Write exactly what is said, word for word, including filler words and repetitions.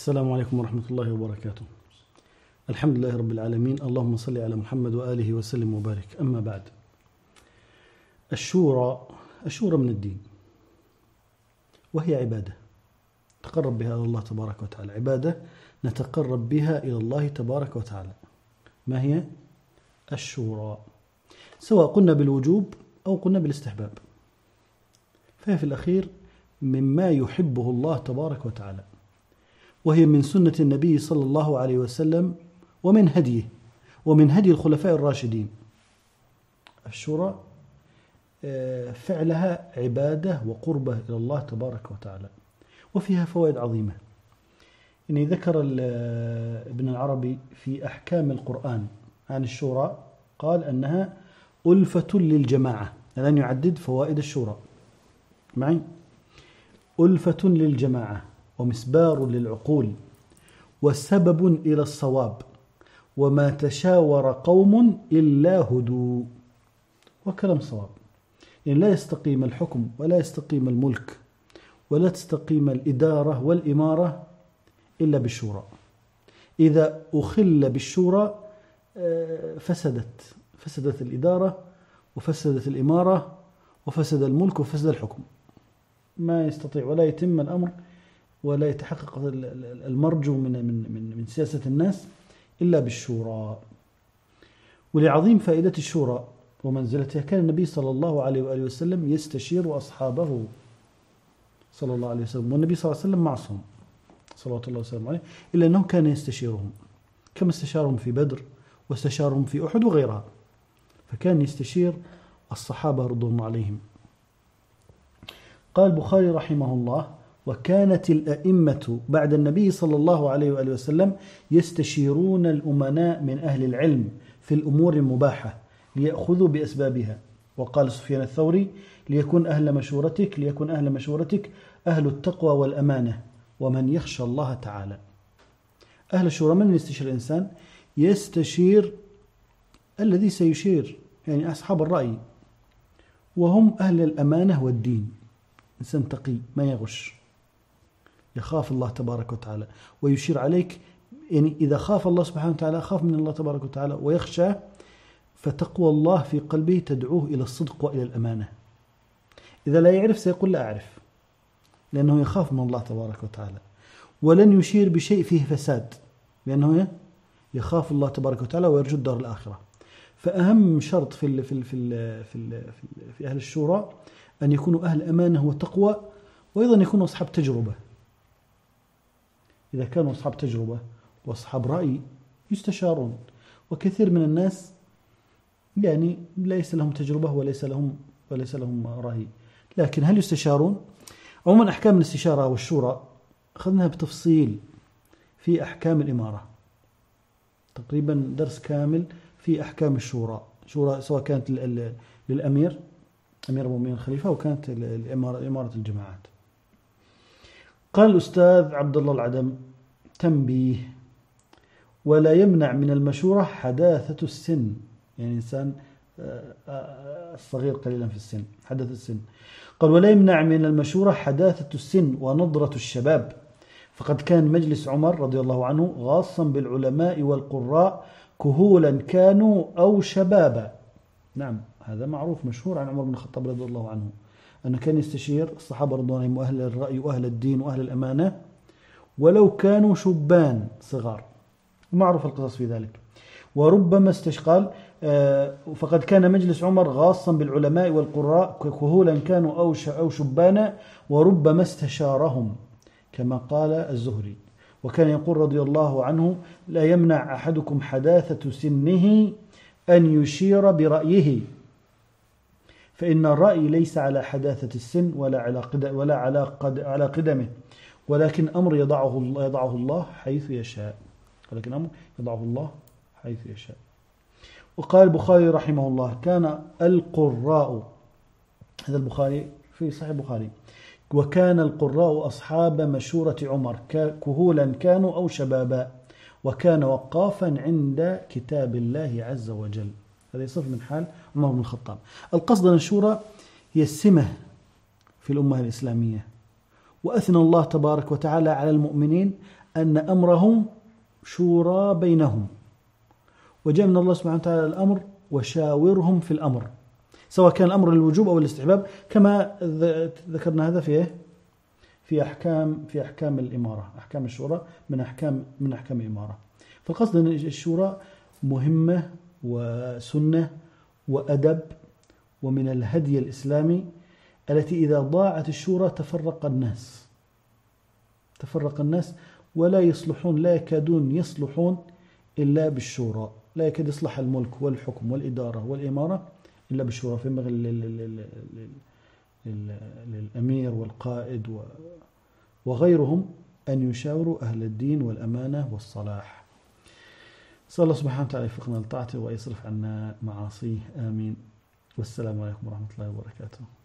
السلام عليكم ورحمة الله وبركاته. الحمد لله رب العالمين، اللهم صل على محمد وآله وسلم وبارك. أما بعد، الشورى الشورى من الدين، وهي عبادة تقرب بها إلى الله تبارك وتعالى، عبادة نتقرب بها إلى الله تبارك وتعالى. ما هي الشورى؟ سواء قلنا بالوجوب أو قلنا بالاستحباب، فهي في الأخير مما يحبه الله تبارك وتعالى، وهي من سنة النبي صلى الله عليه وسلم ومن هديه ومن هدي الخلفاء الراشدين. الشورى فعلها عبادة وقربة إلى الله تبارك وتعالى، وفيها فوائد عظيمة. يعني ذكر ابن العربي في أحكام القرآن عن الشورى، قال أنها ألفة للجماعة. الآن يعدد فوائد الشورى معي: ألفة للجماعة، ومسبار للعقول، وسبب إلى الصواب، وما تشاور قوم إلا هدوا. وكلام صواب، يعني لا يستقيم الحكم ولا يستقيم الملك ولا تستقيم الإدارة والإمارة إلا بالشورى. إذا أخل بالشورى فسدت فسدت الإدارة وفسدت الإمارة وفسد الملك وفسد الحكم. ما يستطيع ولا يتم الأمر ولا يتحقق المرجو من من من من سياسة الناس إلا بالشورى. ولعظيم فائدة الشورى ومنزلتها كان النبي صلى الله عليه وآله وسلم يستشير أصحابه صلى الله عليه وسلم، والنبي صلى الله عليه وسلم معصوم صلوات الله وسلامه عليه، إلا أنه كان يستشيرهم كما استشارهم في بدر واستشارهم في أحد وغيرها، فكان يستشير الصحابة رضوان عليهم. قال البخاري رحمه الله: وكانت الأئمة بعد النبي صلى الله عليه وآله وسلم يستشيرون الأمناء من أهل العلم في الأمور المباحة ليأخذوا بأسبابها. وقال سفيان الثوري: ليكون أهل مشورتك ليكون أهل مشورتك أهل التقوى والأمانة ومن يخشى الله تعالى. أهل الشورى من يستشير الإنسان؟ يستشير الذي سيشير، يعني أصحاب الرأي، وهم أهل الأمانة والدين. إنسان تقي ما يغش، يخاف الله تبارك وتعالى ويشير عليك. يعني إذا خاف الله سبحانه وتعالى خاف من الله تبارك وتعالى ويخشى، فتقوى الله في قلبه تدعوه إلى الصدق وإلى الأمانة. إذا لا يعرف سيقول لا أعرف، لأنه يخاف من الله تبارك وتعالى، ولن يشير بشيء فيه فساد لأنه يخاف الله تبارك وتعالى ويرجو الدار الآخرة. فأهم شرط في ال في ال في ال في, ال في أهل الشورى أن يكونوا أهل أمانة وتقوى، وأيضا يكونوا أصحاب تجربة. إذا كانوا أصحاب تجربة وأصحاب رأي يستشارون، وكثير من الناس يعني ليس لهم تجربة وليس لهم وليس لهم رأي، لكن هل يستشارون؟ عموما أحكام الاستشارة والشورى أخذناها بتفصيل في أحكام الإمارة، تقريبا درس كامل في أحكام الشورى، شورى سواء كانت للأمير أمير المؤمنين الخليفة وكانت الإمارة إمارة الجماعات. قال الأستاذ عبد الله العدم: تنبيه: ولا يمنع من المشورة حداثة السن، يعني إنسان الصغير قليلا في السن، حدث السن. قال: ولا يمنع من المشورة حداثة السن ونضرة الشباب، فقد كان مجلس عمر رضي الله عنه غاصا بالعلماء والقراء كهولا كانوا أو شبابا. نعم، هذا معروف مشهور عن عمر بن الخطاب رضي الله عنه، أنه كان يستشير الصحابة رضي الله عنهم وأهل الرأي وأهل الدين وأهل الأمانة ولو كانوا شبان صغار، ومعروف القصص في ذلك. وربما استشقال فقد كان مجلس عمر غاصا بالعلماء والقراء كهولا كانوا أو أو شبانا، وربما استشارهم كما قال الزهري. وكان يقول رضي الله عنه: لا يمنع أحدكم حداثة سنه أن يشير برأيه، فإن الرأي ليس على حداثة السن ولا على قدم ولا على قد على قدمه، ولكن أمر يضعه الله يضعه الله حيث يشاء، ولكن أمر يضعه الله حيث يشاء. وقال البخاري رحمه الله: كان القراء، هذا البخاري في صحيح البخاري: وكان القراء أصحاب مشورة عمر كهولا كانوا أو شبابا، وكان وقافا عند كتاب الله عز وجل. هذا يصف من حال عمر بن الخطاب. القصد أن الشورى هي السمة في الأمة الإسلامية، وأثنى الله تبارك وتعالى على المؤمنين أن أمرهم شورى بينهم، وجاء من الله سبحانه وتعالى الأمر وشاورهم في الأمر، سواء كان الأمر للوجوب أو الاستحباب، كما ذكرنا هذا في في أحكام في أحكام الإمارة، أحكام الشورى من أحكام من أحكام الإمارة. فالقصد أن الشورى مهمة وسنة وأدب، ومن الهدي الإسلامي التي إذا ضاعت الشورى تفرق الناس تفرق الناس ولا يصلحون، لا يكادون يصلحون إلا بالشورى، لا يكاد يصلح الملك والحكم والإدارة والإمارة إلا بالشورى. فينبغي للأمير والقائد وغيرهم أن يشاوروا أهل الدين والأمانة والصلاح. صلى الله سبحانه وتعالى يوفقنا لطاعته ويصرف عنا معاصيه، آمين. والسلام عليكم ورحمة الله وبركاته.